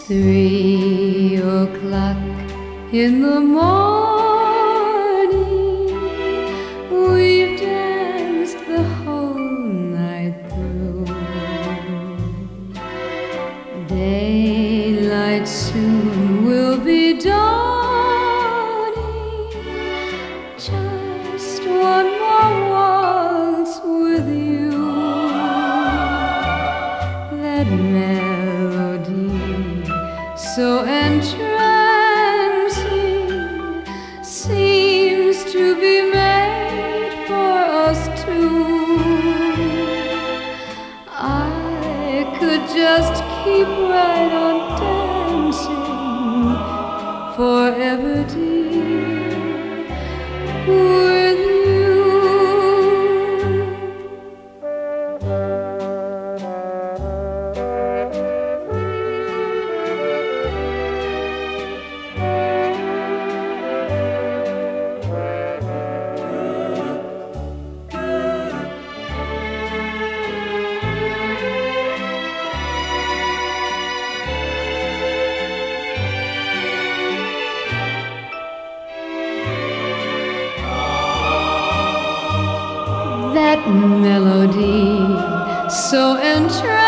3 o'clock in the morning, we've danced the whole night through. Daylight soon will be dawning. Just one more waltz with you. That melody so entrancing seems to be made for us two. I could just keep right on dancing forever, dear, with you. That melody so entrancing